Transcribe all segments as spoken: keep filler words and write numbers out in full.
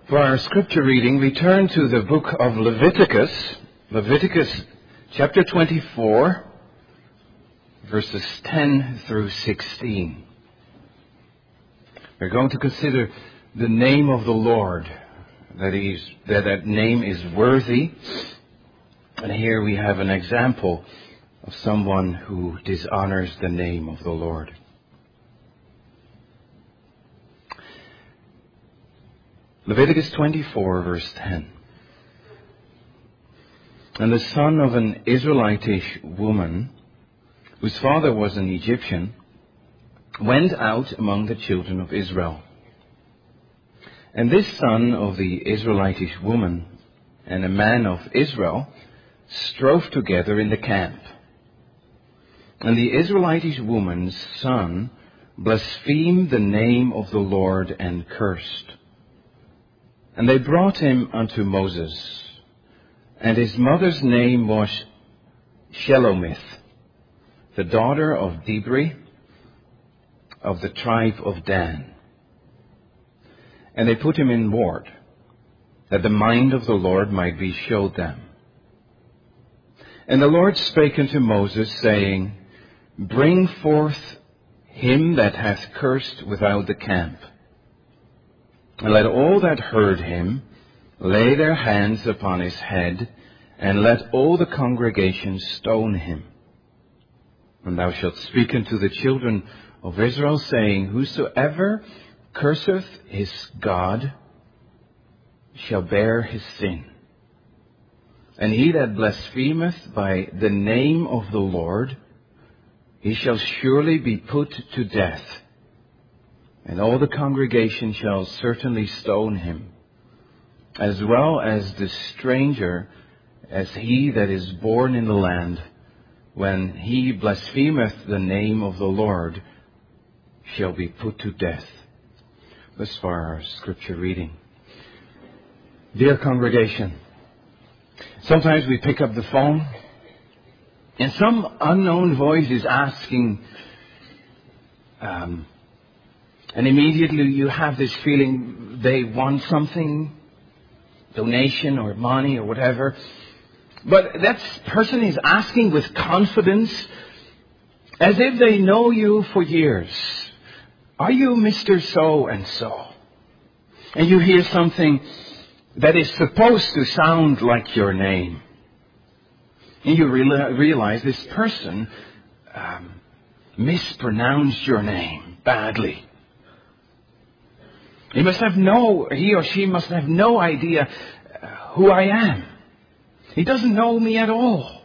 For our scripture reading, we turn to the book of Leviticus, Leviticus chapter twenty-four, verses ten through sixteen. We're going to consider the name of the Lord, that, he's, that that name is worthy. And here we have an example of someone who dishonors the name of the Lord. Leviticus twenty-four, verse ten. And the son of an Israelitish woman, whose father was an Egyptian, went out among the children of Israel. And this son of the Israelitish woman and a man of Israel strove together in the camp. And the Israelitish woman's son blasphemed the name of the Lord and cursed. And they brought him unto Moses. And his mother's name was Shelomith, the daughter of Dibri, of the tribe of Dan. And they put him in ward, that the mind of the Lord might be showed them. And the Lord spake unto Moses, saying, Bring forth him that hath cursed without the camp. And let all that heard him lay their hands upon his head, and let all the congregation stone him. And thou shalt speak unto the children of Israel, saying, Whosoever curseth his God shall bear his sin. And he that blasphemeth by the name of the Lord, he shall surely be put to death. And all the congregation shall certainly stone him, as well as the stranger, as he that is born in the land, when he blasphemeth the name of the Lord, shall be put to death. Thus far our scripture reading. Dear congregation, sometimes we pick up the phone, and some unknown voice is asking, um, and immediately you have this feeling they want something, donation or money or whatever. But that person is asking with confidence, as if they know you for years. Are you Mister So-and-so? And you hear something that is supposed to sound like your name. And you realize this person um, mispronounced your name badly. He must have no, he or she must have no idea who I am. He doesn't know me at all.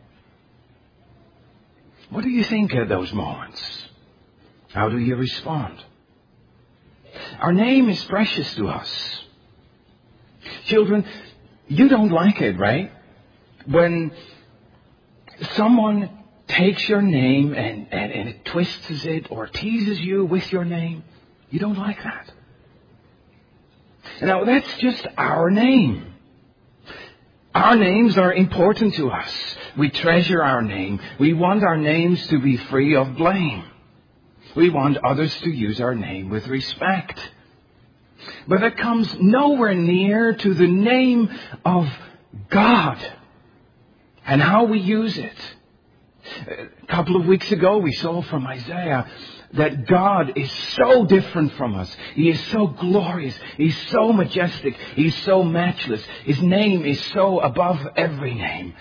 What do you think at those moments? How do you respond? Our name is precious to us. Children, you don't like it, right? When someone takes your name and, and, and it twists it or teases you with your name, you don't like that. Now, that's just our name. Our names are important to us. We treasure our name. We want our names to be free of blame. We want others to use our name with respect. But that comes nowhere near to the name of God and how we use it. A couple of weeks ago, we saw from Isaiah that God is so different from us. He is so glorious. He's so majestic. He's so matchless. His name is so above every name.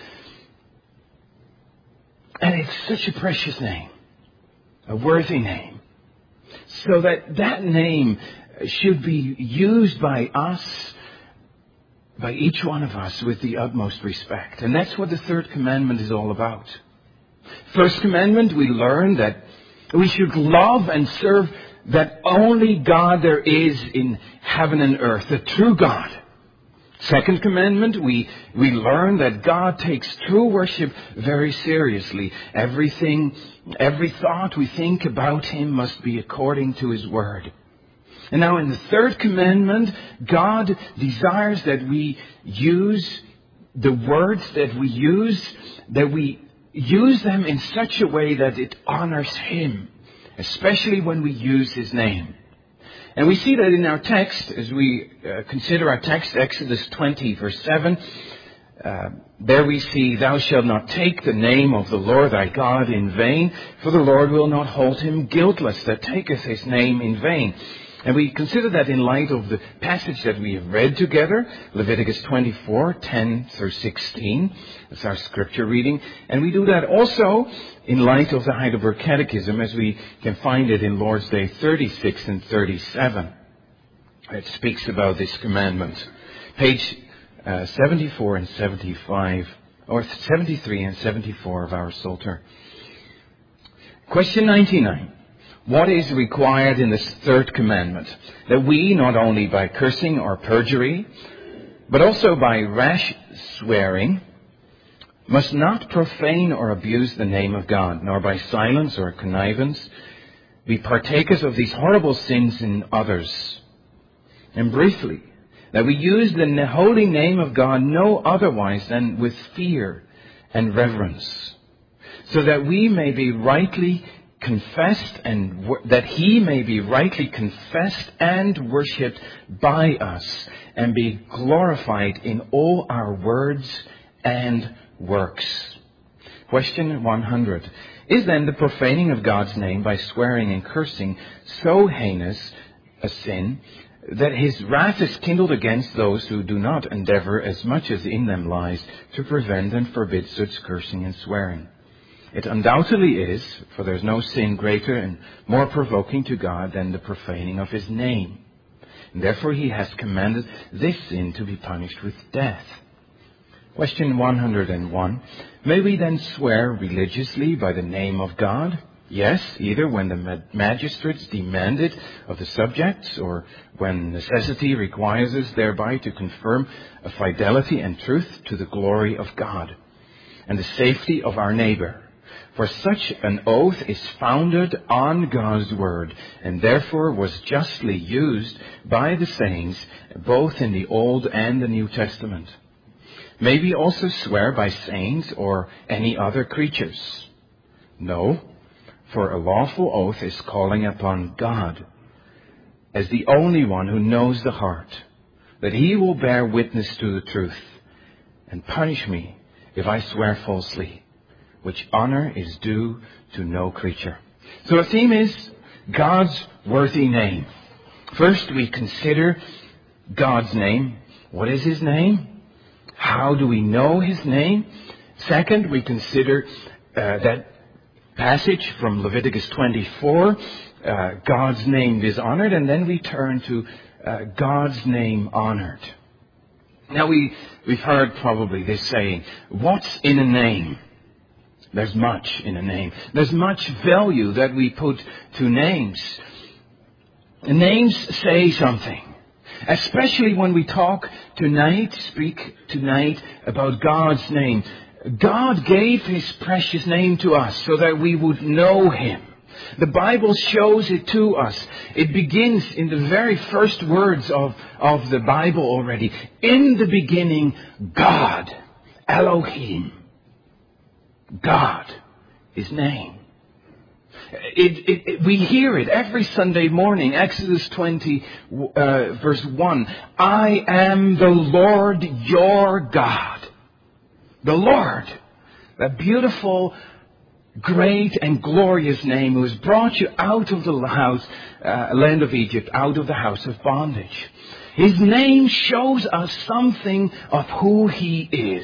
And it's such a precious name, a worthy name. So that that name should be used by us, by each one of us, with the utmost respect. And that's what the third commandment is all about. First commandment, we learn that we should love and serve that only God there is in heaven and earth, the true God. Second commandment, we, we learn that God takes true worship very seriously. Everything, every thought we think about Him must be according to His Word. And now in the third commandment, God desires that we use the words that we use, that we use them in such a way that it honors Him, especially when we use His name. And we see that in our text, as we uh, consider our text, Exodus twenty, verse seven. Uh, there we see, thou shalt not take the name of the Lord thy God in vain, for the Lord will not hold him guiltless that taketh his name in vain. And we consider that in light of the passage that we have read together, Leviticus twenty-four, ten through sixteen. That's our scripture reading. And we do that also in light of the Heidelberg Catechism, as we can find it in Lord's Day thirty-six and thirty-seven. It speaks about this commandment. Page uh, seventy-four and seventy-five, or seventy-three and seventy-four of our Psalter. Question ninety-nine. What is required in this third commandment? That we, not only by cursing or perjury, but also by rash swearing, must not profane or abuse the name of God, nor by silence or connivance be partakers of these horrible sins in others. And briefly, that we use the holy name of God no otherwise than with fear and reverence, so that we may be rightly confessed and w- that he may be rightly confessed and worshipped by us and be glorified in all our words and works. Question one hundred. Is then the profaning of God's name by swearing and cursing so heinous a sin that his wrath is kindled against those who do not endeavor as much as in them lies to prevent and forbid such cursing and swearing? It undoubtedly is, for there is no sin greater and more provoking to God than the profaning of his name. And therefore he has commanded this sin to be punished with death. Question one hundred one. May we then swear religiously by the name of God? Yes, either when the magistrates demand it of the subjects, or when necessity requires us thereby to confirm a fidelity and truth to the glory of God and the safety of our neighbor. For such an oath is founded on God's word, and therefore was justly used by the saints, both in the Old and the New Testament. May we also swear by saints or any other creatures? No, for a lawful oath is calling upon God as the only one who knows the heart, that he will bear witness to the truth and punish me if I swear falsely, which honor is due to no creature. So the theme is God's worthy name. First, we consider God's name. What is his name? How do we know his name? Second, we consider uh, that passage from Leviticus twenty-four, uh, God's name dishonored, and then we turn to uh, God's name honored. Now, we, we've heard probably this saying, what's in a name? There's much in a name. There's much value that we put to names. Names say something. Especially when we talk tonight, speak tonight about God's name. God gave his precious name to us so that we would know him. The Bible shows it to us. It begins in the very first words of, of the Bible already. In the beginning, God, Elohim. God, his name. It, it, it, we hear it every Sunday morning. Exodus twenty, uh, verse one. I am the Lord your God. The Lord. That beautiful, great and glorious name who has brought you out of the house, uh, land of Egypt, out of the house of bondage. His name shows us something of who he is.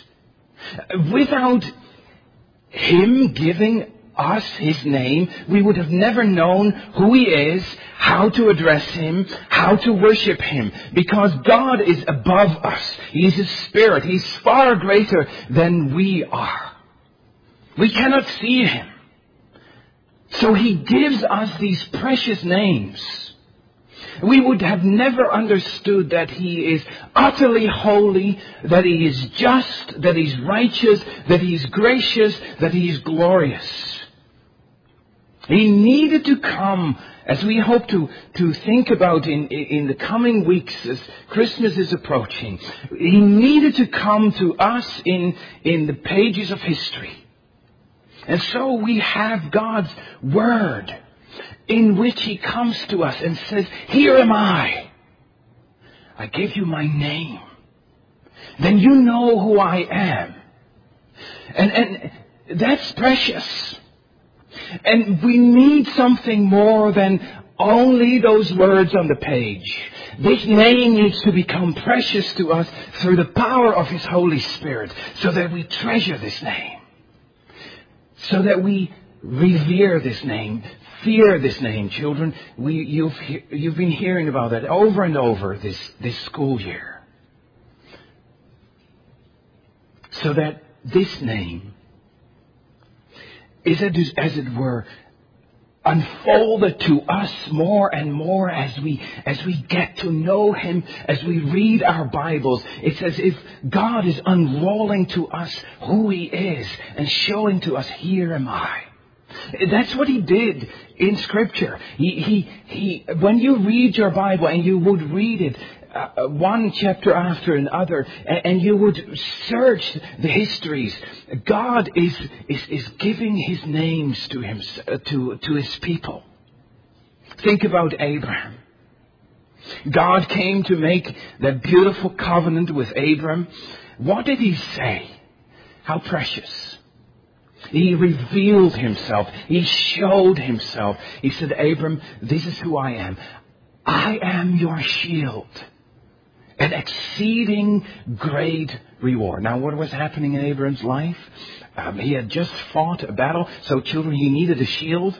Without him giving us his name, we would have never known who he is, how to address him, how to worship him. Because God is above us. He's a spirit. He's far greater than we are. We cannot see him. So he gives us these precious names. We would have never understood that he is utterly holy, that he is just, that he's righteous, that he's gracious, that he is glorious. He needed to come, as we hope to, to think about in, in the coming weeks as Christmas is approaching. He needed to come to us in, in the pages of history. And so we have God's Word. in which he comes to us and says, here am I. I give you my name. Then you know who I am. And, and that's precious. And we need something more than only those words on the page. This name needs to become precious to us through the power of His Holy Spirit, so that we treasure this name. So that we revere this name, fear this name, children. We, you've, you've been hearing about that over and over this, this school year. So that this name is, as it were, unfolded to us more and more as we as we get to know Him, as we read our Bibles. It's as if God is unrolling to us who He is and showing to us, here am I. That's what He did in Scripture. He, he, he, when you read your Bible and you would read it uh, one chapter after another, and, and you would search the histories, God is, is, is giving His names to him, uh, to, to His people. Think about Abraham. God came to make that beautiful covenant with Abraham. What did He say? How precious. He revealed Himself. He showed Himself. He said, Abram, this is who I am. I am your shield. An exceeding great reward. Now, what was happening in Abram's life? Um, he had just fought a battle. So, children, he needed a shield.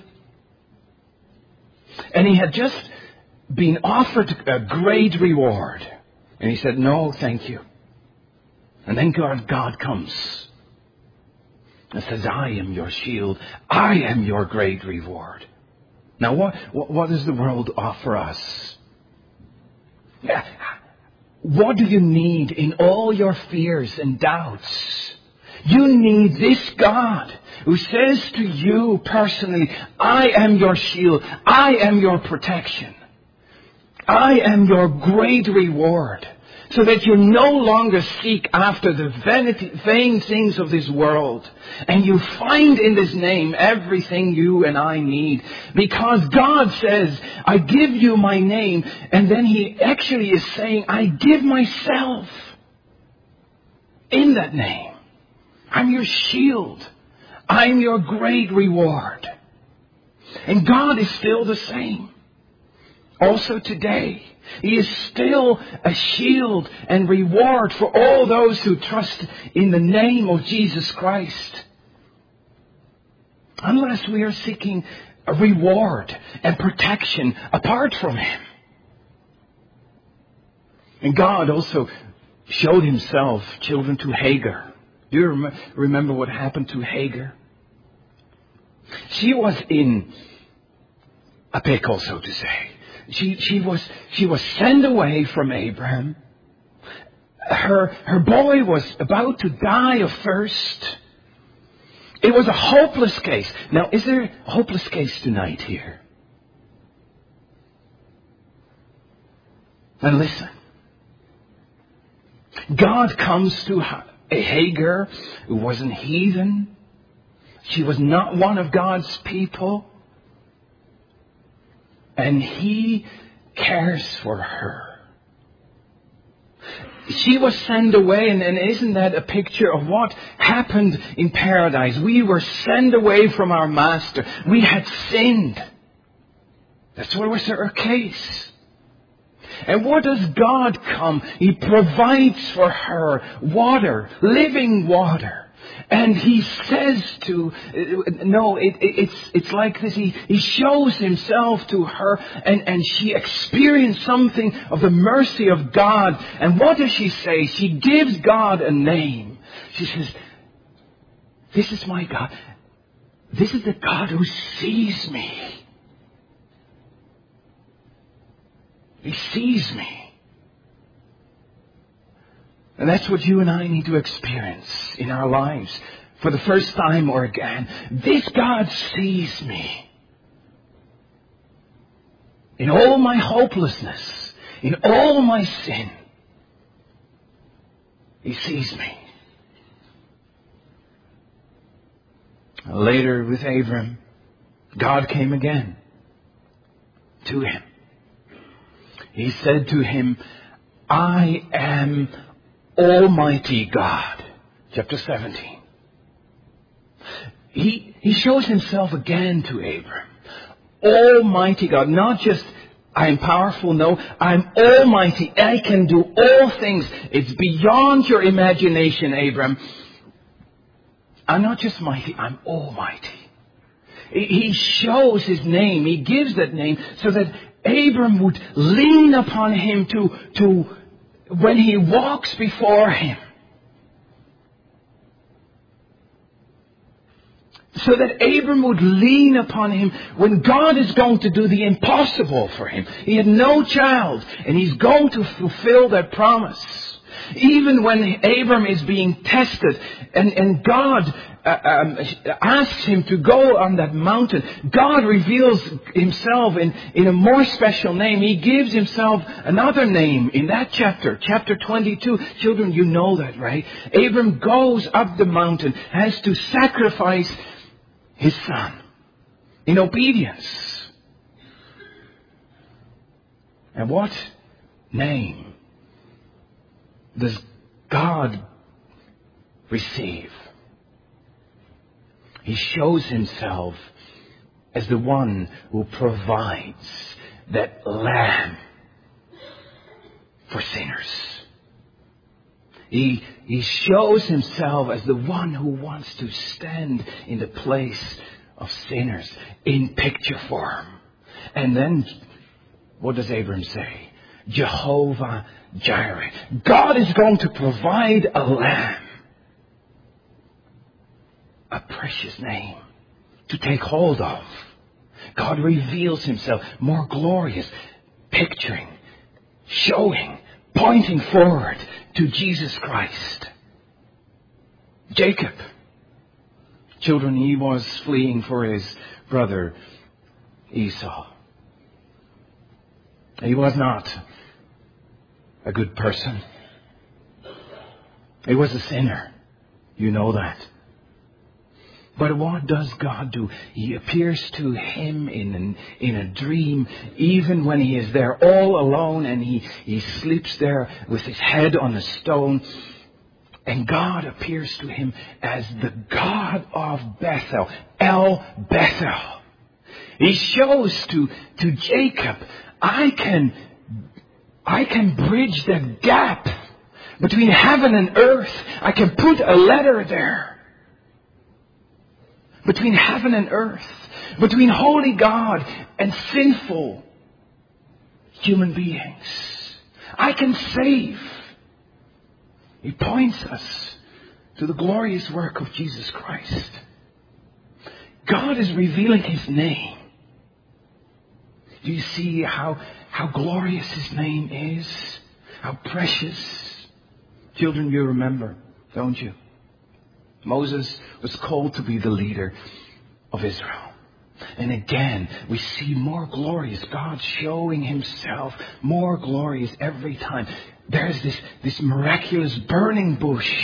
And he had just been offered a great reward. And he said, no, thank you. And then God, God comes. It says, I am your shield. I am your great reward. Now, what, what, what does the world offer us? What do you need in all your fears and doubts? You need this God who says to you personally, I am your shield. I am your protection. I am your great reward. So that you no longer seek after the vanity, vain things of this world. And you find in this name everything you and I need. Because God says, I give you my name. And then He actually is saying, I give myself in that name. I'm your shield. I'm your great reward. And God is still the same. Also today, He is still a shield and reward for all those who trust in the name of Jesus Christ. Unless we are seeking a reward and protection apart from Him. And God also showed Himself, children, to Hagar. Do you rem- remember what happened to Hagar? She was in a pickle, so to say. She, she was, she was sent away from Abraham. Her, her boy was about to die of thirst. It was a hopeless case. Now, is there a hopeless case tonight here? And listen. God comes to a Hagar who was an heathen. She was not one of God's people. And He cares for her. She was sent away, and, and isn't that a picture of what happened in paradise? We were sent away from our Master. We had sinned. That's what was her case. And what does God come? He provides for her water, living water. And He says to, no, it, it, it's it's like this. He, he shows Himself to her, and, and she experienced something of the mercy of God. And what does she say? She gives God a name. She says, this is my God. This is the God who sees me. He sees me. And that's what you and I need to experience in our lives for the first time or again. This God sees me. In all my hopelessness, in all my sin, He sees me. Later with Abram, God came again. to him. He said to him, I am Almighty God. Chapter seventeen. He, he shows himself again to Abram. Almighty God. Not just, I am powerful. No, I'm Almighty. I can do all things. It's beyond your imagination, Abram. I'm not just mighty, I'm Almighty. He shows his name. He gives that name so that Abram would lean upon him to, to when he walks before him. So that Abram would lean upon him when God is going to do the impossible for him. He had no child, and he's going to fulfill that promise. Even when Abram is being tested, and, and God uh, um, asks him to go on that mountain, God reveals himself in, in a more special name. He gives himself another name in that chapter, chapter twenty-two. Children, you know that, right? Abram goes up the mountain, has to sacrifice his son in obedience. And what name does God receive? He shows himself as the one who provides that lamb for sinners. He, he shows himself as the one who wants to stand in the place of sinners in picture form. And then, what does Abram say? Jehovah Jireh. God is going to provide a lamb. A precious name to take hold of. God reveals himself more glorious, picturing, showing, pointing forward to Jesus Christ. Jacob. Children, he was fleeing for his brother Esau. He was not a good person. He was a sinner. You know that. But what does God do? He appears to him in, an, in a dream, even when he is there all alone, and he, he sleeps there with his head on a stone. And God appears to him as the God of Bethel, El Bethel. He shows to, to Jacob, I can, I can bridge that gap between heaven and earth. I can put a letter there. Between heaven and earth. Between holy God and sinful human beings. I can save. He points us to the glorious work of Jesus Christ. God is revealing his name. Do you see how, how glorious his name is? How precious? Children, you remember, don't you? Moses was called to be the leader of Israel. And again, we see more glorious, God showing himself more glorious every time. There's this, this miraculous burning bush.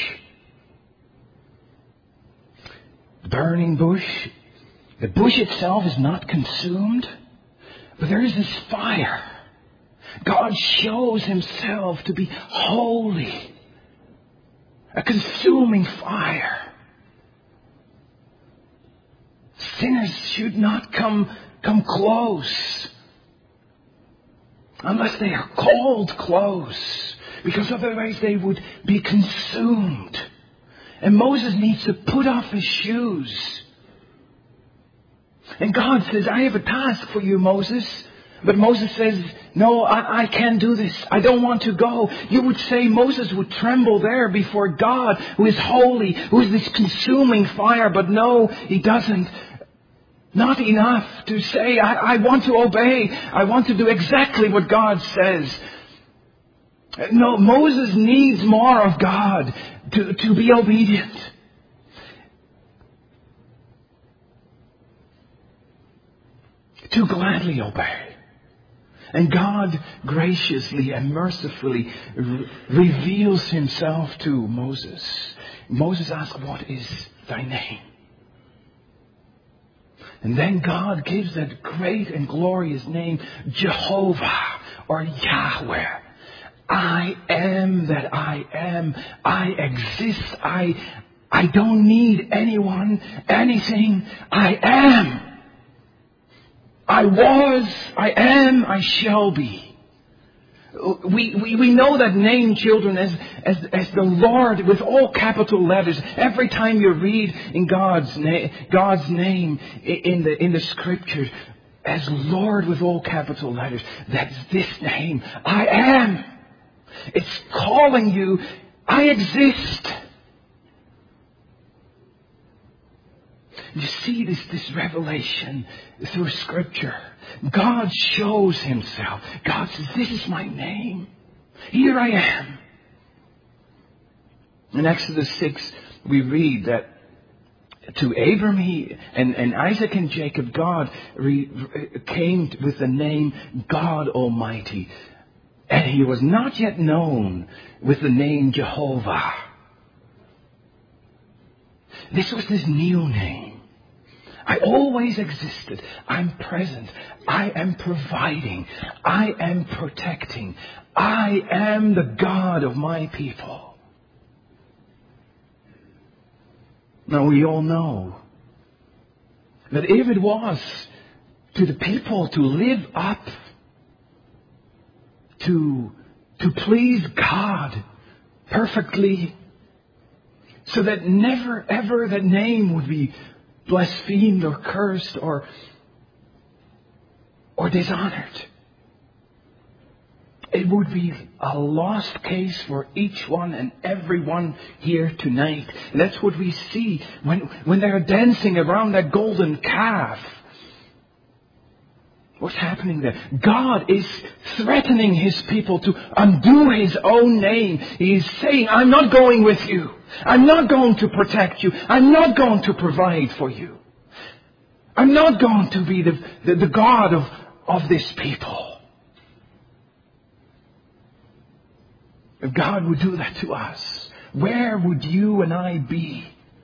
The burning bush, the bush itself is not consumed, but there is this fire. God shows himself to be holy. A consuming fire. Sinners should not come, come close. Unless they are called close. Because otherwise they would be consumed. And Moses needs to put off his shoes. And God says, I have a task for you, Moses. But Moses says, no, I, I can't do this. I don't want to go. You would say Moses would tremble there before God, who is holy, who is this consuming fire. But no, he doesn't. Not enough to say, I, I want to obey. I want to do exactly what God says. No, Moses needs more of God to, to be obedient. To gladly obey. And God graciously and mercifully re- reveals himself to Moses. Moses asks, what is thy name? And then God gives that great and glorious name, Jehovah or Yahweh. I am that I am. I exist. I, I don't need anyone, anything. I am. I was, I am, I shall be. We, we, we know that name, children, as, as, as the Lord with all capital letters. Every time you read in God's name, God's name in the, in the scriptures, as Lord with all capital letters, that's this name. I am. It's calling you, I exist. You see this, this revelation through Scripture. God shows Himself. God says, this is my name. Here I am. In Exodus six, we read that to Abram he, and, and Isaac and Jacob, God re, came with the name God Almighty. And He was not yet known with the name Jehovah. This was His new name. I always existed. I'm present. I am providing. I am protecting. I am the God of my people. Now we all know that if it was to the people to live up to, to please God perfectly, so that never ever that name would be blasphemed or cursed or, or dishonored, it would be a lost case for each one and every one here tonight. And that's what we see when, when they're dancing around that golden calf. What's happening there? God is threatening His people to undo His own name. He is saying, I'm not going with you. I'm not going to protect you. I'm not going to provide for you. I'm not going to be the, the, the God of, of this people. If God would do that to us, where would you and I be?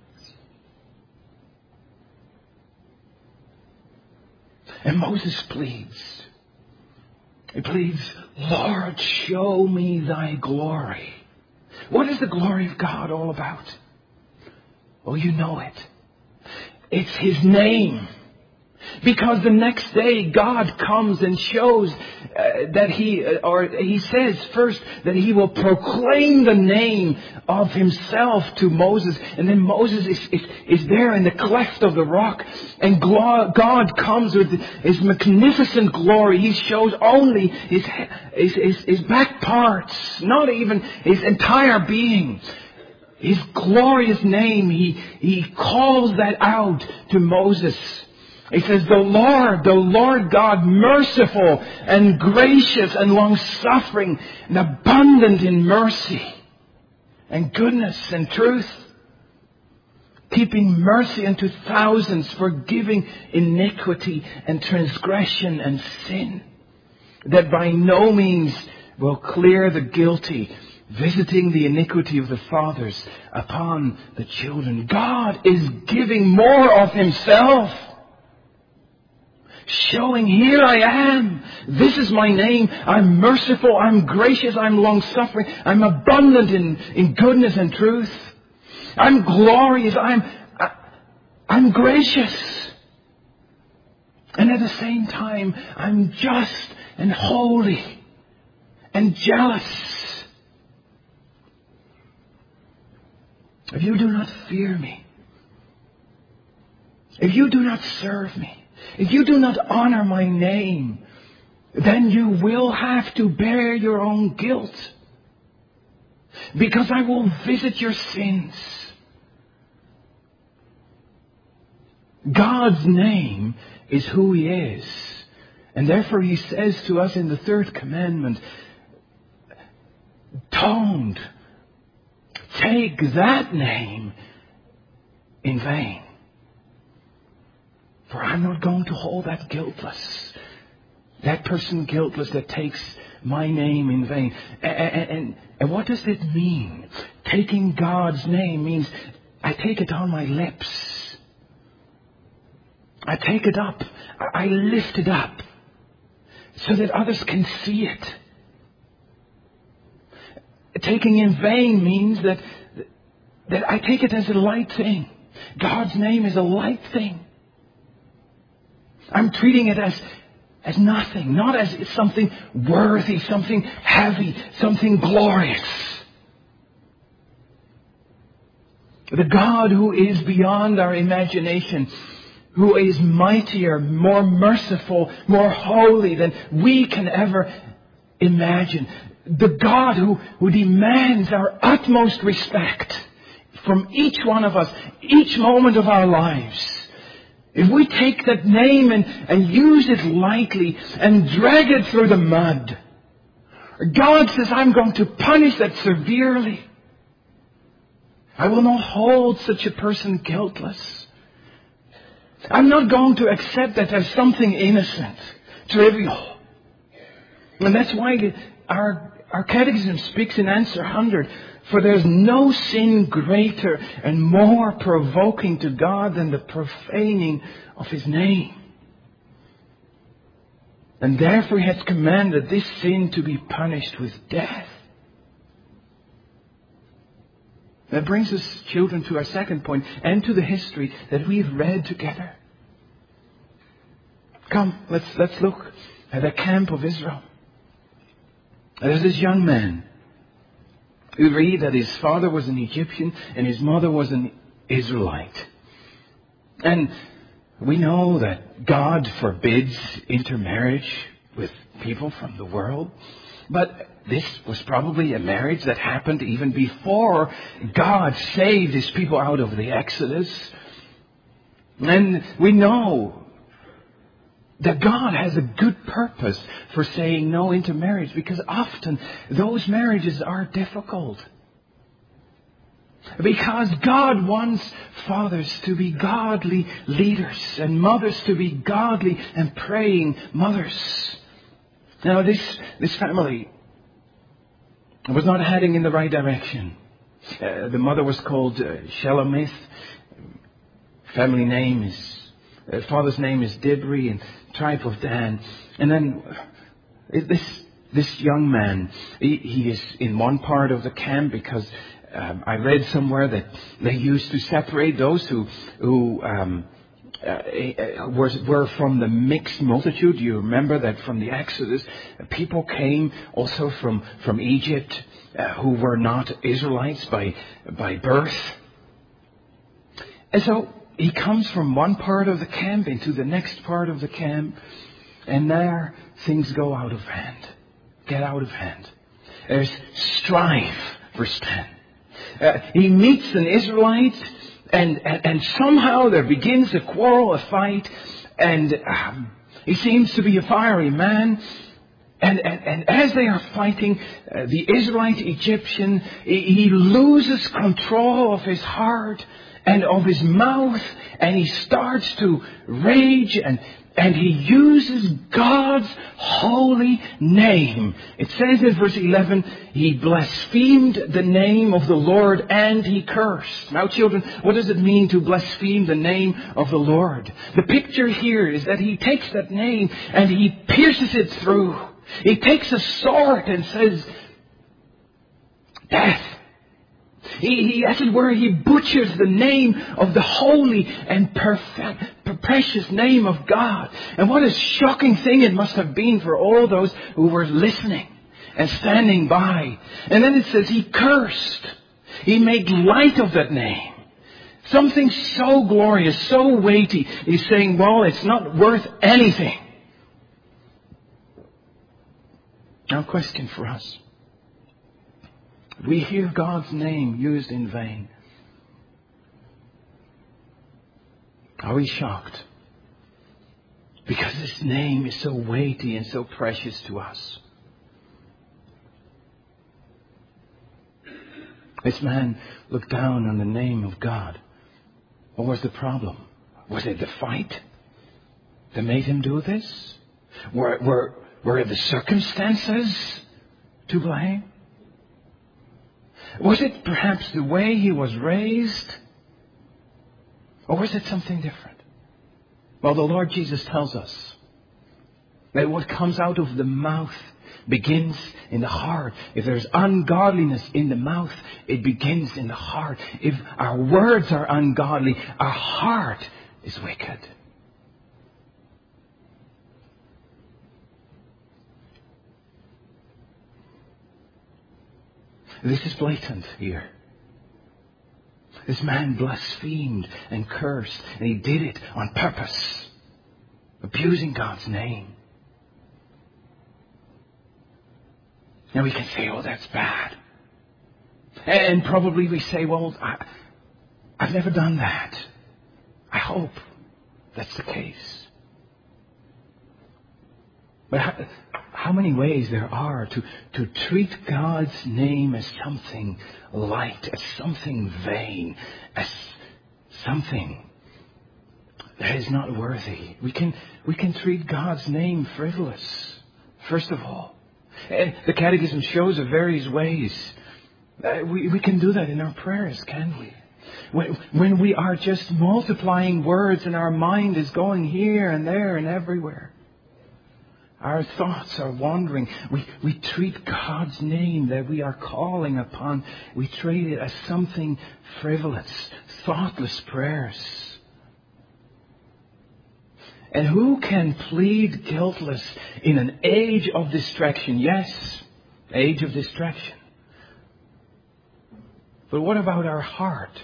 And Moses pleads. He pleads, Lord, show me thy glory. What is the glory of God all about? Oh, you know it. It's His name. Because the next day God comes and shows uh, that He, uh, or He says first that He will proclaim the name of Himself to Moses. And then Moses is, is, is there in the cleft of the rock. And glo- God comes with His magnificent glory. He shows only His, his, his, his back parts, not even His entire being. His glorious name, He, he calls that out to Moses. He says, the Lord, the Lord God, merciful and gracious and long-suffering and abundant in mercy and goodness and truth, keeping mercy unto thousands, forgiving iniquity and transgression and sin, that by no means will clear the guilty, visiting the iniquity of the fathers upon the children. God is giving more of Himself. Showing, here I am. This is my name. I'm merciful. I'm gracious. I'm long-suffering. I'm abundant in, in goodness and truth. I'm glorious. I'm, I, I'm gracious. And at the same time, I'm just and holy and jealous. If you do not fear me, if you do not serve me, if you do not honor my name, then you will have to bear your own guilt. Because I will visit your sins. God's name is who He is. And therefore He says to us in the third commandment, don't take that name in vain. For I'm not going to hold that guiltless. That person guiltless that takes my name in vain. And, and, and what does it mean? Taking God's name means I take it on my lips. I take it up. I lift it up so that others can see it. Taking in vain means that, that I take it as a light thing. God's name is a light thing. I'm treating it as, as nothing, not as something worthy, something heavy, something glorious. The God who is beyond our imagination, who is mightier, more merciful, more holy than we can ever imagine. The God who, who demands our utmost respect from each one of us, each moment of our lives. If we take that name and, and use it lightly and drag it through the mud, God says, I'm going to punish that severely. I will not hold such a person guiltless. I'm not going to accept that as something innocent, trivial. And that's why our, our catechism speaks in answer one hundred. For there's no sin greater and more provoking to God than the profaning of His name. And therefore He has commanded this sin to be punished with death. That brings us, children, to our second point and to the history that we've read together. Come, let's, let's look at the camp of Israel. There's this young man. We read that his father was an Egyptian and his mother was an Israelite. And we know that God forbids intermarriage with people from the world. But this was probably a marriage that happened even before God saved His people out of the Exodus. And we know that God has a good purpose for saying no intermarriage, because often those marriages are difficult. Because God wants fathers to be godly leaders and mothers to be godly and praying mothers. Now this, this family was not heading in the right direction. Uh, the mother was called uh, Shelomith. Family name is, uh, father's name is Dibri, and tribe of Dan. And then uh, this this young man, he, he is in one part of the camp because um, I read somewhere that they used to separate those who who um, uh, were, were from the mixed multitude. You remember that from the Exodus, people came also from from Egypt uh, who were not Israelites by by birth. And so he comes from one part of the camp into the next part of the camp, and there things go out of hand. Get out of hand. There's strife, verse ten. Uh, he meets an Israelite, and, and, and somehow there begins a quarrel, a fight, and um, he seems to be a fiery man. And, and, and as they are fighting, uh, the Israelite Egyptian, he, he loses control of his heart and of his mouth, and he starts to rage, and, and he uses God's holy name. It says in verse eleven, he blasphemed the name of the Lord and he cursed. Now children, what does it mean to blaspheme the name of the Lord? The picture here is that he takes that name and he pierces it through. He takes a sword and says, death. He, he, as it were, he butchers the name of the holy and perfect, precious name of God. And what a shocking thing it must have been for all those who were listening and standing by. And then it says he cursed. He made light of that name. Something so glorious, so weighty. He's saying, well, it's not worth anything. Now, a question for us. We hear God's name used in vain. Are we shocked? Because His name is so weighty and so precious to us. This man looked down on the name of God. What was the problem? Was it the fight that made him do this? Were, were, were the circumstances to blame? Was it perhaps the way he was raised? Or was it something different? Well, the Lord Jesus tells us that what comes out of the mouth begins in the heart. If there's ungodliness in the mouth, it begins in the heart. If our words are ungodly, our heart is wicked. This is blatant here. This man blasphemed and cursed, and he did it on purpose, abusing God's name. Now we can say, oh, that's bad. And probably we say, well, I, I've never done that. I hope that's the case. But how, how many ways there are to, to treat God's name as something light, as something vain, as something that is not worthy. We can, we can treat God's name frivolous, first of all. And the Catechism shows of various ways. Uh, we, we can do that in our prayers, can we? When, when we are just multiplying words and our mind is going here and there and everywhere. Our thoughts are wandering. We, we treat God's name that we are calling upon, we treat it as something frivolous, thoughtless prayers. And who can plead guiltless in an age of distraction? Yes, age of distraction. But what about our heart?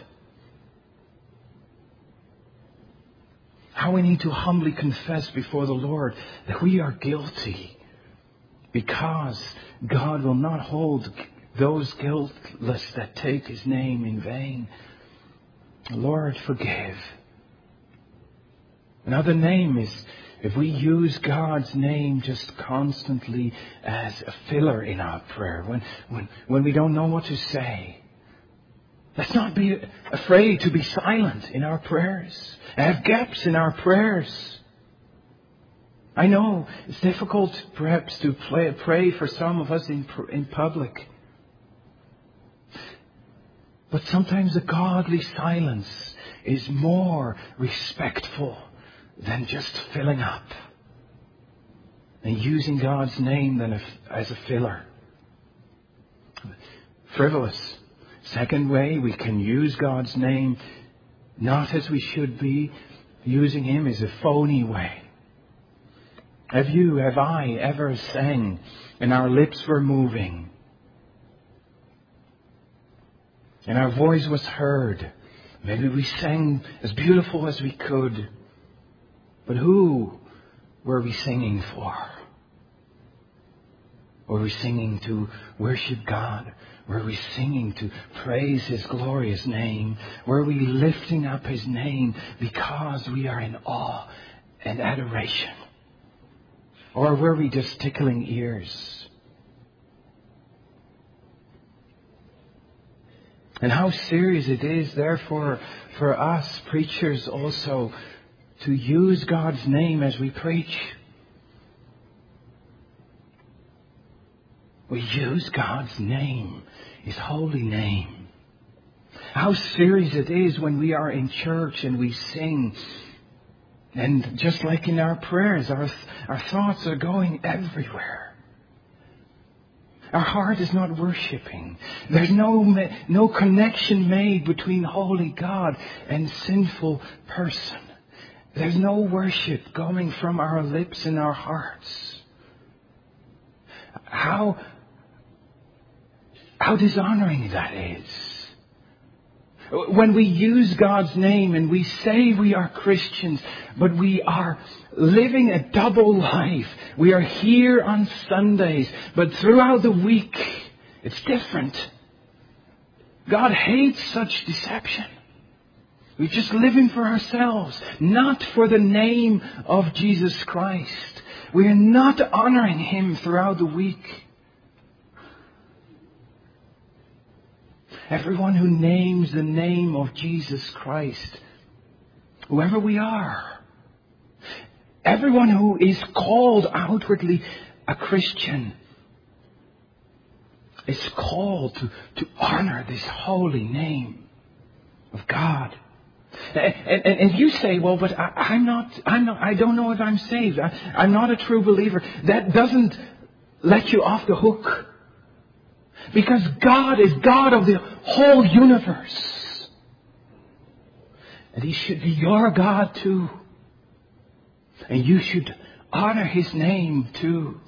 How we need to humbly confess before the Lord that we are guilty, because God will not hold those guiltless that take His name in vain. Lord, forgive. Another name is, if we use God's name just constantly as a filler in our prayer, when, when, when we don't know what to say. Let's not be afraid to be silent in our prayers, have gaps in our prayers. I know it's difficult perhaps to play, pray for some of us in, in public. But sometimes a godly silence is more respectful than just filling up and using God's name than a, as a filler. Frivolous. Second way, we can use God's name not as we should be. Using Him is a phony way. Have you, have I ever sang and our lips were moving and our voice was heard? Maybe we sang as beautiful as we could. But who were we singing for? Were we singing to worship God? Were we singing to praise His glorious name? Were we lifting up His name because we are in awe and adoration? Or were we just tickling ears? And how serious it is, therefore, for us preachers also to use God's name as we preach. We use God's name, His holy name. How serious it is when we are in church and we sing. And just like in our prayers, our, our thoughts are going everywhere. Our heart is not worshipping. There's no, no connection made between holy God and sinful person. There's no worship going from our lips and our hearts. How, how dishonoring that is. When we use God's name and we say we are Christians, but we are living a double life. We are here on Sundays, but throughout the week, it's different. God hates such deception. We're just living for ourselves, not for the name of Jesus Christ. We are not honoring Him throughout the week. Everyone who names the name of Jesus Christ, whoever we are, everyone who is called outwardly a Christian, is called to, to honor this holy name of God. And, and, and you say, well, but I, I'm not, I'm not, I don't know if I'm saved. I, I'm not a true believer. That doesn't let you off the hook. Because God is God of the whole universe. And He should be your God too. And you should honor His name too.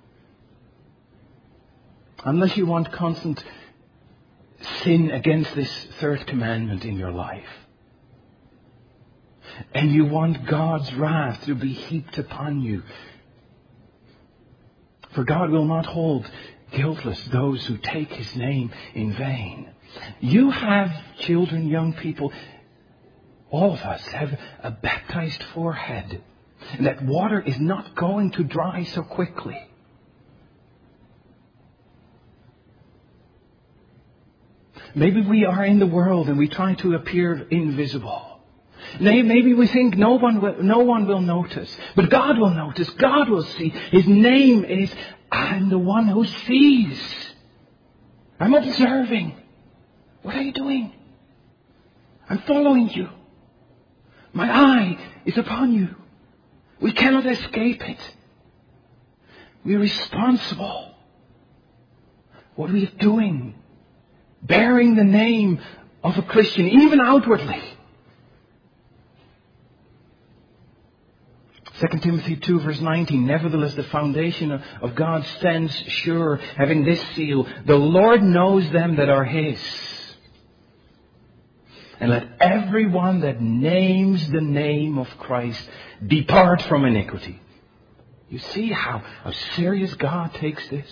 Unless you want constant sin against this third commandment in your life. And you want God's wrath to be heaped upon you. For God will not hold guiltless those who take His name in vain. You have children, young people. All of us have a baptized forehead. And that water is not going to dry so quickly. Maybe we are in the world and we try to appear invisible. Maybe we think no one will, no one will notice. But God will notice. God will see. His name is, I'm the one who sees. I'm observing. What are you doing? I'm following you. My eye is upon you. We cannot escape it. We're responsible. What are we doing? Bearing the name of a Christian, even outwardly. Second Timothy two verse nineteen, nevertheless the foundation of God stands sure, having this seal, the Lord knows them that are His. And let everyone that names the name of Christ depart from iniquity. You see how, how serious God takes this?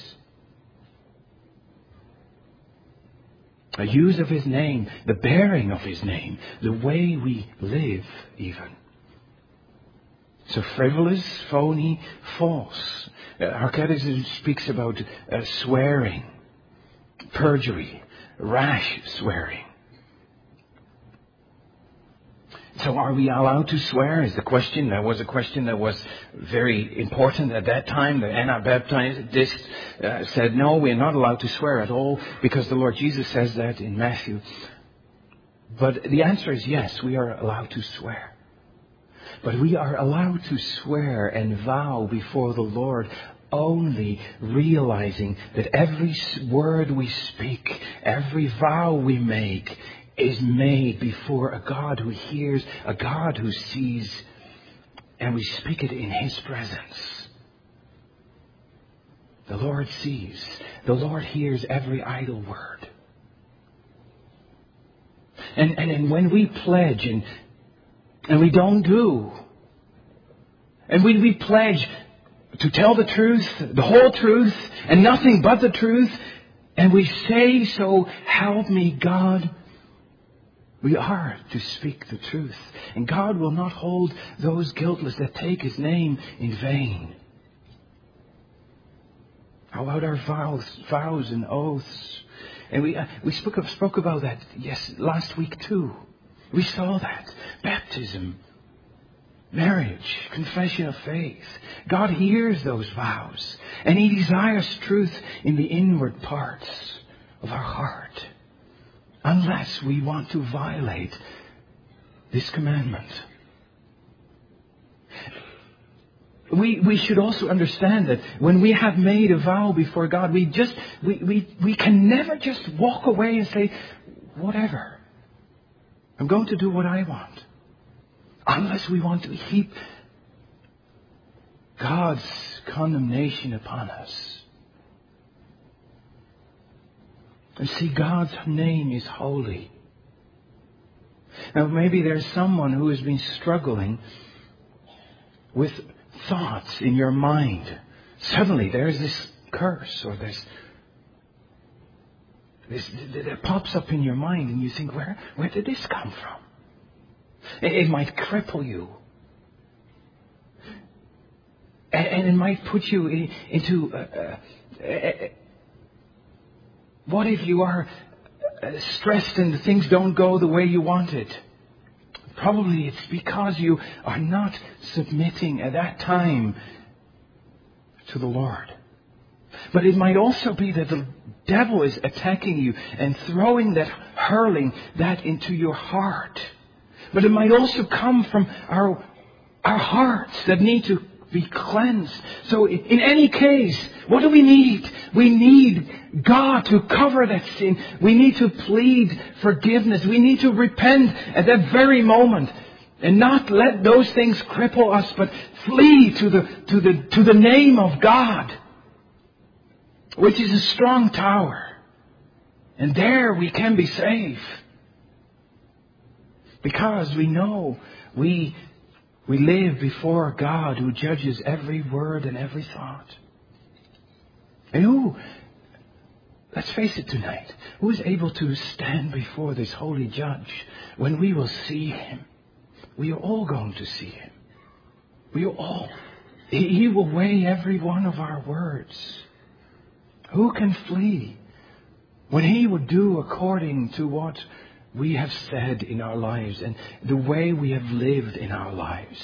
The use of His name, the bearing of His name, the way we live even. So frivolous, phony, false. Uh, our catechism speaks about uh, swearing, perjury, rash swearing. So are we allowed to swear is the question. That was a question that was very important at that time. The Anabaptists uh, said, no, we're not allowed to swear at all because the Lord Jesus says that in Matthew. But the answer is yes, we are allowed to swear. But we are allowed to swear and vow before the Lord only realizing that every word we speak, every vow we make is made before a God who hears, a God who sees, and we speak it in His presence. The Lord sees. The Lord hears every idle word. And, and, and when we pledge and And we don't do. And we, we pledge to tell the truth, the whole truth, and nothing but the truth. And we say, so help me God. We are to speak the truth. And God will not hold those guiltless that take His name in vain. How about our vows, vows and oaths? And we, uh, we spoke, spoke about that yes last week too. We saw that. Baptism, marriage, confession of faith. God hears those vows. And He desires truth in the inward parts of our heart. Unless we want to violate this commandment. We, we should also understand that when we have made a vow before God, we just, we, we, we can never just walk away and say, whatever. I'm going to do what I want. Unless we want to heap God's condemnation upon us. And see, God's name is holy. Now maybe there's someone who has been struggling with thoughts in your mind. Suddenly there's this curse or this This, that pops up in your mind and you think, where, where did this come from? It, it might cripple you. And, and it might put you in, into, uh, uh, uh, what if you are uh, stressed and things don't go the way you wanted? Probably it's because you are not submitting at that time to the Lord. But it might also be that the devil is attacking you and throwing that, hurling that into your heart. But it might also come from our, our hearts that need to be cleansed. So in any case, what do we need? We need God to cover that sin. We need to plead forgiveness. We need to repent at that very moment. And not let those things cripple us, but flee to the, to the, to the name of God, which is a strong tower. And there we can be safe. Because we know we, we live before a God who judges every word and every thought. And who, let's face it tonight, who is able to stand before this holy judge when we will see Him? We are all going to see Him. We are all. He will weigh every one of our words. Who can flee when He would do according to what we have said in our lives and the way we have lived in our lives?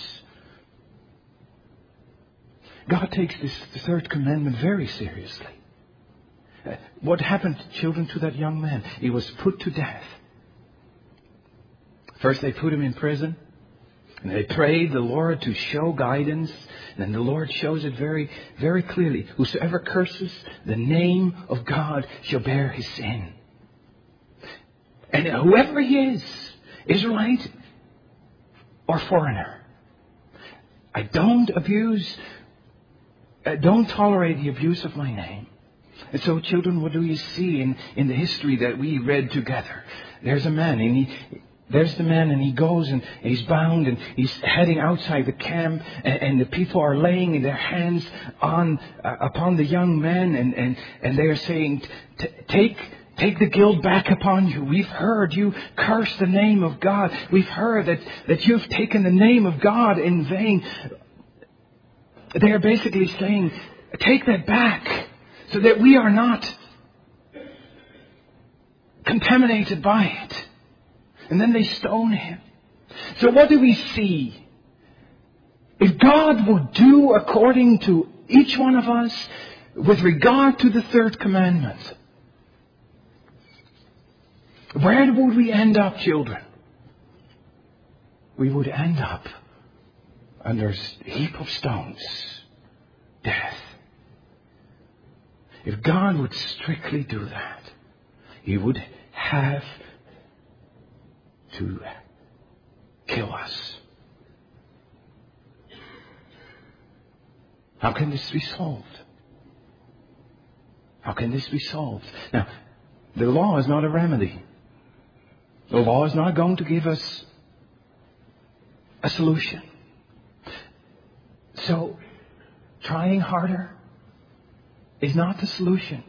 God takes this third commandment very seriously. What happened, children, to that young man? He was put to death. First they put him in prison. And they prayed the Lord to show guidance. And then the Lord shows it very, very clearly. Whosoever curses the name of God shall bear his sin. And whoever he is, Israelite or foreigner, I don't abuse, I don't tolerate the abuse of my name. And so, children, what do you see in, in the history that we read together? There's a man, and he... There's the man, and he goes and he's bound and he's heading outside the camp, and, and the people are laying their hands on uh, upon the young man, and, and, and they are saying, take take the guilt back upon you. We've heard you curse the name of God. We've heard that, that you've taken the name of God in vain. They are basically saying, take that back so that we are not contaminated by it. And then they stone him. So what do we see? If God would do according to each one of us with regard to the third commandment, where would we end up, children? We would end up under a heap of stones. Death. If God would strictly do that, He would have to kill us. How can this be solved? How can this be solved? Now, the law is not a remedy. The law is not going to give us a solution. So, trying harder is not the solution.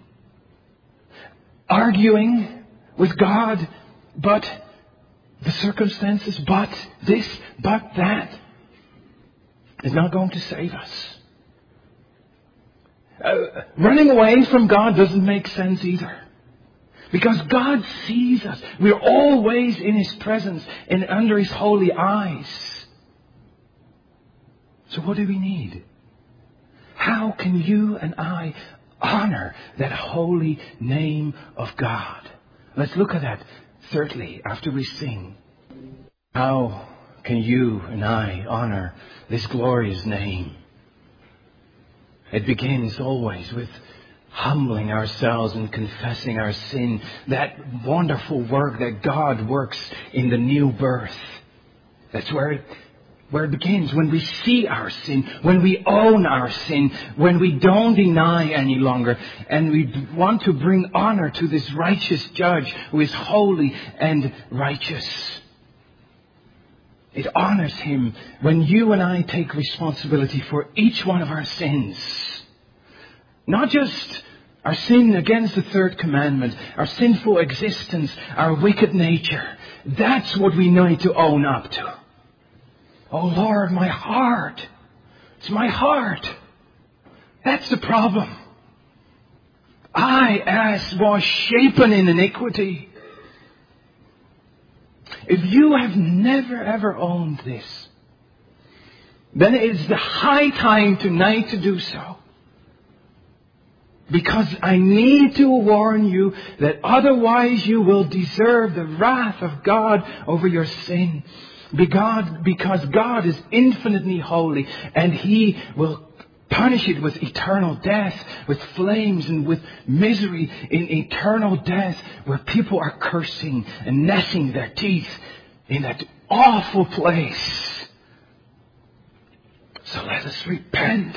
Arguing with God, but the circumstances, but this, but that, is not going to save us. Uh, running away from God doesn't make sense either. Because God sees us. We're always in His presence and under His holy eyes. So what do we need? How can you and I honor that holy name of God? Let's look at that. Thirdly, after we sing, how can you and I honor this glorious name? It begins always with humbling ourselves and confessing our sin. That wonderful work that God works in the new birth. That's where it, where it begins. When we see our sin, when we own our sin, when we don't deny any longer, and we want to bring honor to this righteous judge who is holy and righteous. It honors Him when you and I take responsibility for each one of our sins. Not just our sin against the third commandment, our sinful existence, our wicked nature. That's what we need to own up to. Oh Lord, my heart. It's my heart. That's the problem. I, as was shapen in iniquity. If you have never ever owned this, then it is the high time tonight to do so. Because I need to warn you that otherwise you will deserve the wrath of God over your sin. Because, because God is infinitely holy, and He will punish it with eternal death, with flames and with misery in eternal death, where people are cursing and gnashing their teeth in that awful place. So let us repent.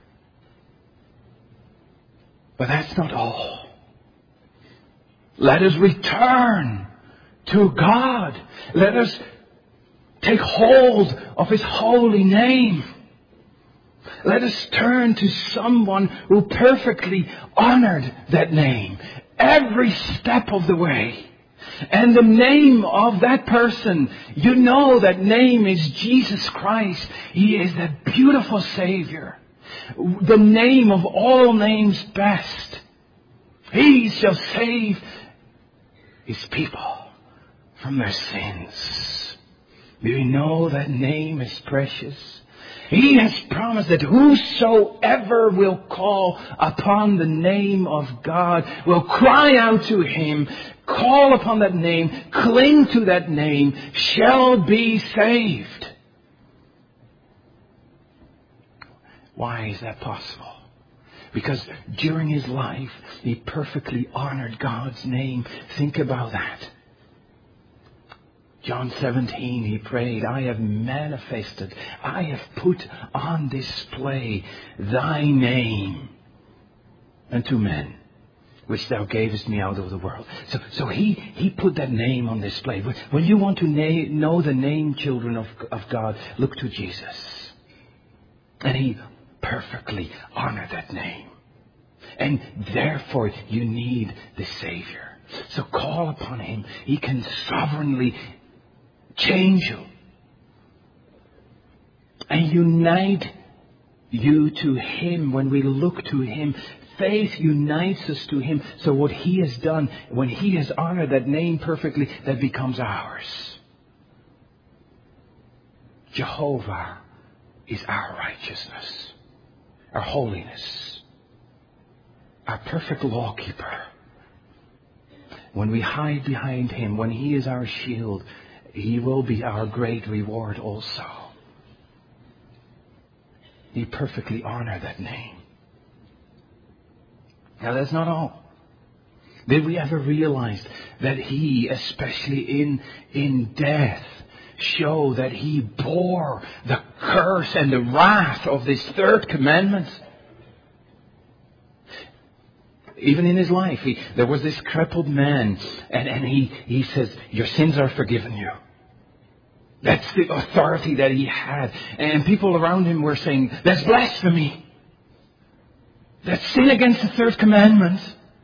But that's not all. Let us return to God. Let us take hold of His holy name. Let us turn to someone who perfectly honored that name every step of the way. And the name of that person, you know that name is Jesus Christ. He is that beautiful Savior. The name of all names best. He shall save His people from their sins. Do you know that name is precious? He has promised that whosoever will call upon the name of God, will cry out to Him, call upon that name, cling to that name, shall be saved. Why is that possible? Because during His life, He perfectly honored God's name. Think about that. John seventeen, He prayed, I have manifested, I have put on display Thy name unto men, which Thou gavest me out of the world. So, so he, he put that name on display. When you want to na- know the name, children of, of God, look to Jesus. And He perfectly honored that name. And therefore you need the Savior. So call upon Him. He can sovereignly change you and unite you to Him. When we look to Him, faith unites us to Him. So what He has done, when He has honored that name perfectly, that becomes ours. Jehovah is our righteousness, our holiness, our perfect lawkeeper. When we hide behind Him, when He is our shield, He will be our great reward also. He perfectly honored that name. Now that's not all. Did we ever realize that He, especially in, in death, showed that He bore the curse and the wrath of this third commandment? Even in His life, he, there was this crippled man, and, and he, he says, your sins are forgiven you. That's the authority that He had. And people around Him were saying, that's blasphemy. That's sin against the third commandment.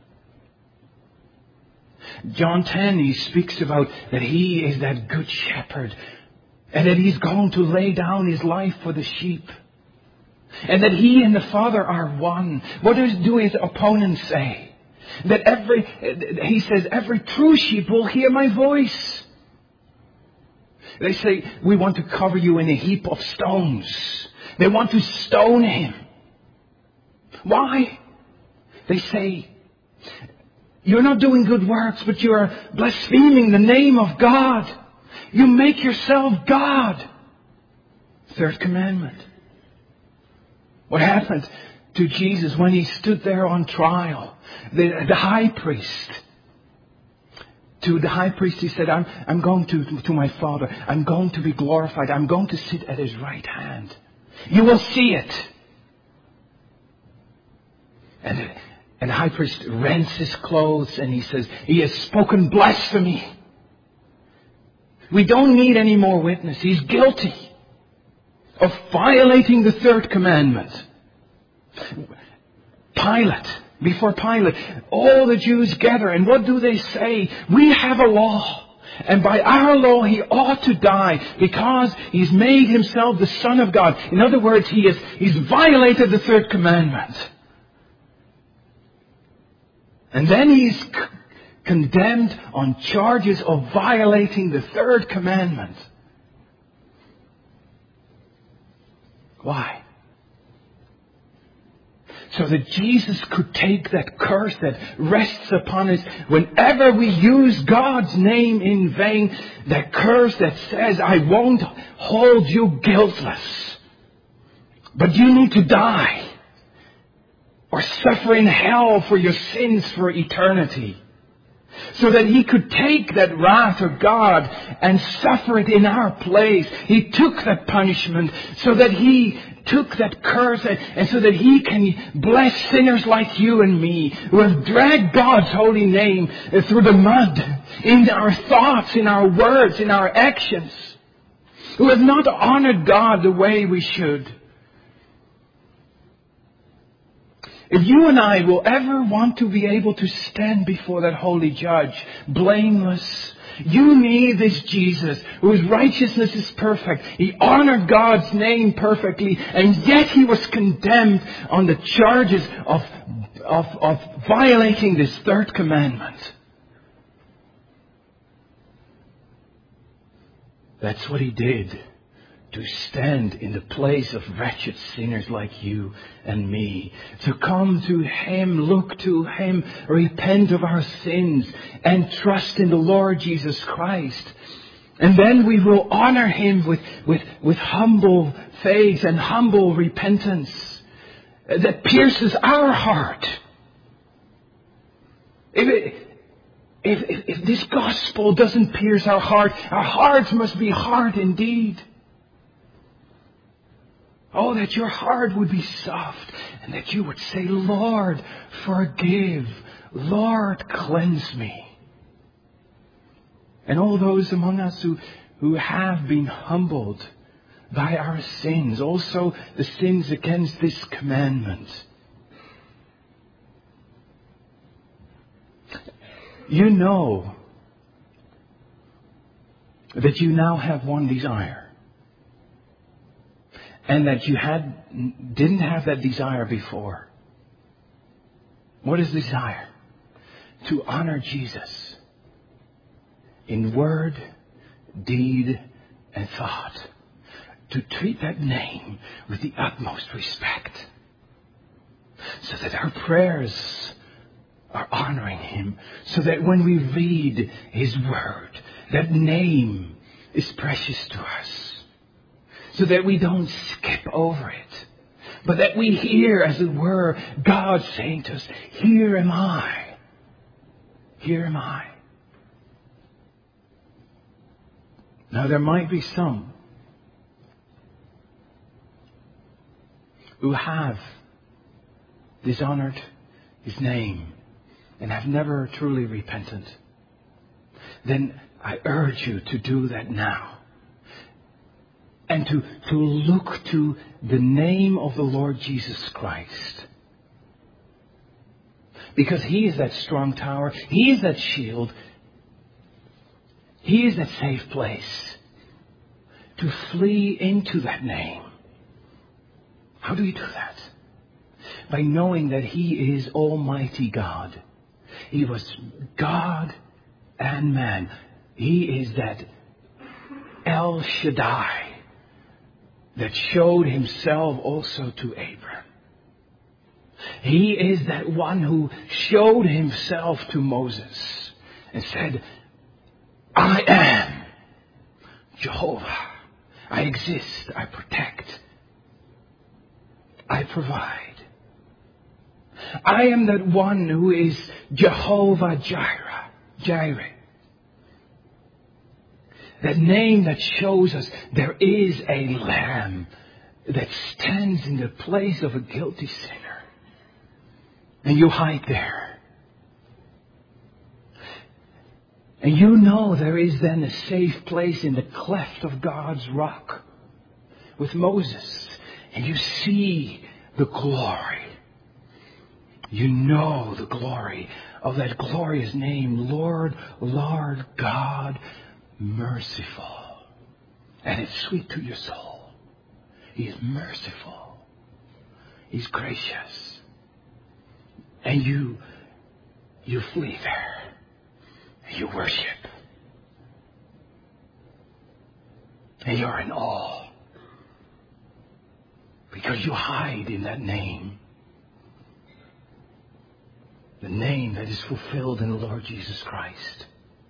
John ten, He speaks about that He is that good shepherd, and that He's going to lay down His life for the sheep. And that He and the Father are one. What do His opponents say? That every, He says, every true sheep will hear my voice. They say, we want to cover you in a heap of stones. They want to stone Him. Why? They say, you're not doing good works, but you are blaspheming the name of God. You make yourself God. Third commandment. What happened to Jesus when He stood there on trial? The, the high priest. To the high priest He said, I'm, I'm going to, to my Father. I'm going to be glorified. I'm going to sit at His right hand. You will see it. And, and the high priest rents his clothes and he says, He has spoken blasphemy. We don't need any more witness. He's guilty of violating the third commandment. Pilate, before Pilate, all the Jews gather, and what do they say? We have a law, and by our law He ought to die because He's made Himself the Son of God. In other words, He has He's violated the third commandment. And then He's c- condemned on charges of violating the third commandment. Why? So that Jesus could take that curse that rests upon us whenever we use God's name in vain. That curse that says, I won't hold you guiltless. But you need to die. Or suffer in hell for your sins for eternity. So that He could take that wrath of God and suffer it in our place. He took that punishment so that He took that curse and, and so that He can bless sinners like you and me who have dragged God's holy name through the mud in our thoughts, in our words, in our actions. Who have not honored God the way we should. If you and I will ever want to be able to stand before that holy judge, blameless, you need this Jesus whose righteousness is perfect. He honored God's name perfectly, and yet He was condemned on the charges of, of, of violating this third commandment. That's what He did. To stand in the place of wretched sinners like you and me. To come to Him, look to Him, repent of our sins, and trust in the Lord Jesus Christ. And then we will honor Him with, with, with humble faith and humble repentance that pierces our heart. If, it, if, if, if this gospel doesn't pierce our heart, our hearts must be hard indeed. Oh, that your heart would be soft and that you would say, Lord, forgive. Lord, cleanse me. And all those among us who, who have been humbled by our sins, also the sins against this commandment. You know that you now have one desire. And that you had didn't have that desire before. What is desire? To honor Jesus in word, deed, and thought. To treat that name with the utmost respect. So that our prayers are honoring Him. So that when we read His word, that name is precious to us. So that we don't skip over it. But that we hear, as it were, God saying to us, here am I. Here am I. Now there might be some who have dishonored His name and have never truly repented. Then I urge you to do that now. And to, to look to the name of the Lord Jesus Christ. Because He is that strong tower. He is that shield. He is that safe place. To flee into that name. How do you do that? By knowing that He is Almighty God. He was God and man. He is that El Shaddai. That showed Himself also to Abraham. He is that one who showed Himself to Moses and said, I am Jehovah. I exist. I protect. I provide. I am that one who is Jehovah Jireh. Jireh. That name that shows us there is a lamb that stands in the place of a guilty sinner. And you hide there. And you know there is then a safe place in the cleft of God's rock with Moses. And you see the glory. You know the glory of that glorious name, Lord, Lord God, merciful. And it's sweet to your soul. He is merciful. He's gracious. And you, you flee there. You worship. And you're in awe. Because you hide in that name. The name that is fulfilled in the Lord Jesus Christ.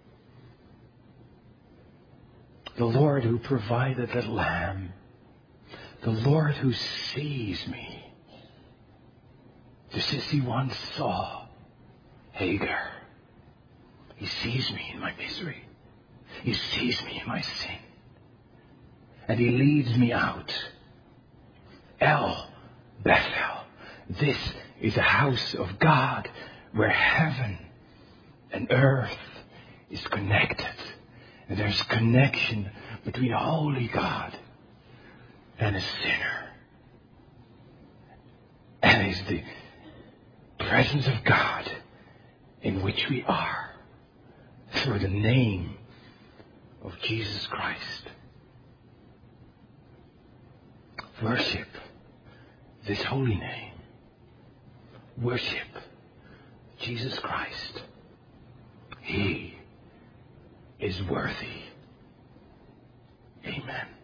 The Lord who provided the lamb. The Lord who sees me. Just as he once saw Hagar. He sees me in my misery. He sees me in my sin. And he leads me out. El Bethel. This is a house of God where heaven and earth is connected. And there's connection between a holy God and a sinner. And it's the presence of God in which we are through the name of Jesus Christ. Worship this holy name. Worship Jesus Christ. He is worthy. Amen.